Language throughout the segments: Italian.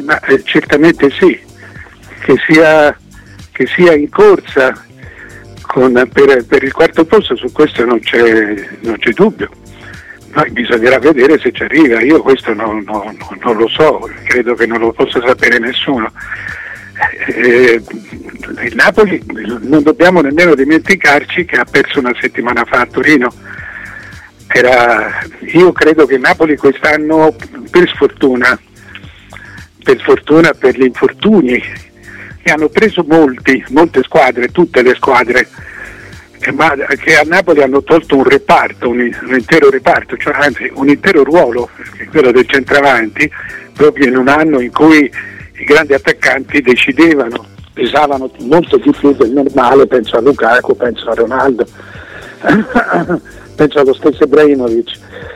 certamente sì, che sia in corsa per il quarto posto, su questo non c'è dubbio. Poi bisognerà vedere se ci arriva. Io questo non lo so, credo che non lo possa sapere nessuno. Il Napoli, non dobbiamo nemmeno dimenticarci che ha perso una settimana fa a Torino. Io credo che il Napoli quest'anno, per sfortuna per gli infortuni, che hanno preso molte squadre, tutte le squadre, ma che a Napoli hanno tolto un reparto, un intero reparto, cioè anzi un intero ruolo, quello del centravanti, proprio in un anno in cui i grandi attaccanti pesavano molto di più del normale. Penso a Lukaku, penso a Ronaldo, penso allo stesso Ibrahimovic.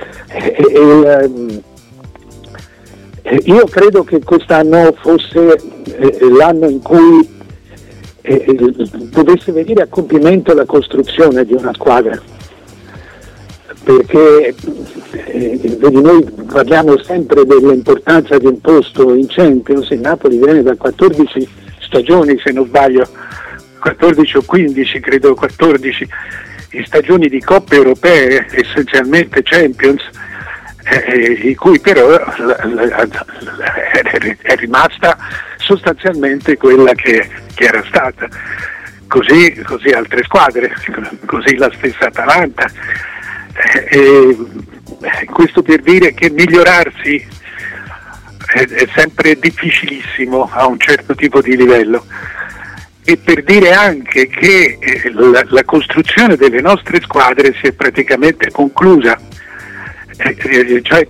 Io credo che quest'anno fosse l'anno in cui dovesse venire a compimento la costruzione di una squadra, perché vedi, noi parliamo sempre dell'importanza di un posto in Champions. Il Napoli viene da 14 stagioni, se non sbaglio, 14 o 15, credo 14 stagioni di coppe europee, essenzialmente Champions, in cui però è rimasta sostanzialmente quella che era stata. Così altre squadre, così la stessa Atalanta. Questo per dire che migliorarsi è sempre difficilissimo a un certo tipo di livello, e per dire anche che la costruzione delle nostre squadre si è praticamente conclusa. Cioè,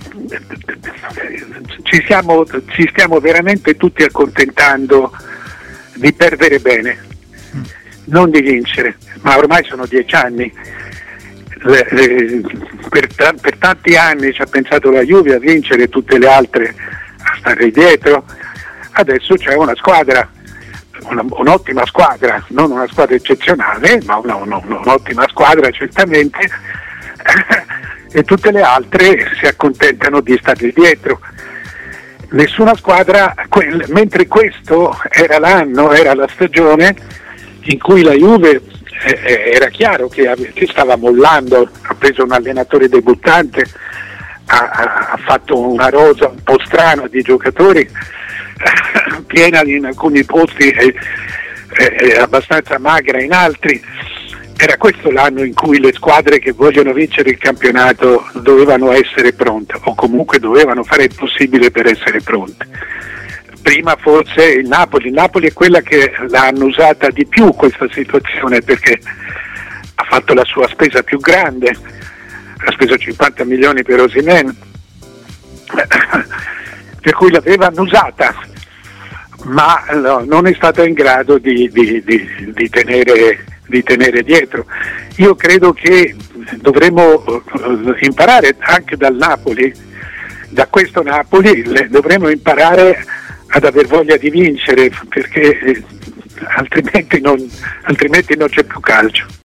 ci stiamo veramente tutti accontentando di perdere bene, non di vincere, ma ormai sono 10 anni. Per tanti anni ci ha pensato la Juve a vincere, tutte le altre a stare dietro. Adesso c'è una squadra, un'ottima squadra, non una squadra eccezionale, ma un'ottima squadra certamente, e tutte le altre si accontentano di stare dietro. Nessuna squadra, mentre questo era la stagione in cui la Juve era chiaro che stava mollando, ha preso un allenatore debuttante, ha fatto una rosa un po' strana di giocatori, piena in alcuni posti e abbastanza magra in altri. Era questo l'anno in cui le squadre che vogliono vincere il campionato dovevano essere pronte, o comunque dovevano fare il possibile per essere pronte. Prima forse il Napoli è quella che l'hanno usata di più questa situazione, perché ha fatto la sua spesa più grande, ha speso 50 milioni per Osimhen, per cui l'avevano usata, ma non è stata in grado di tenere dietro. Io credo che dovremmo imparare anche dal Napoli, da questo Napoli dovremmo imparare ad aver voglia di vincere, perché altrimenti non c'è più calcio.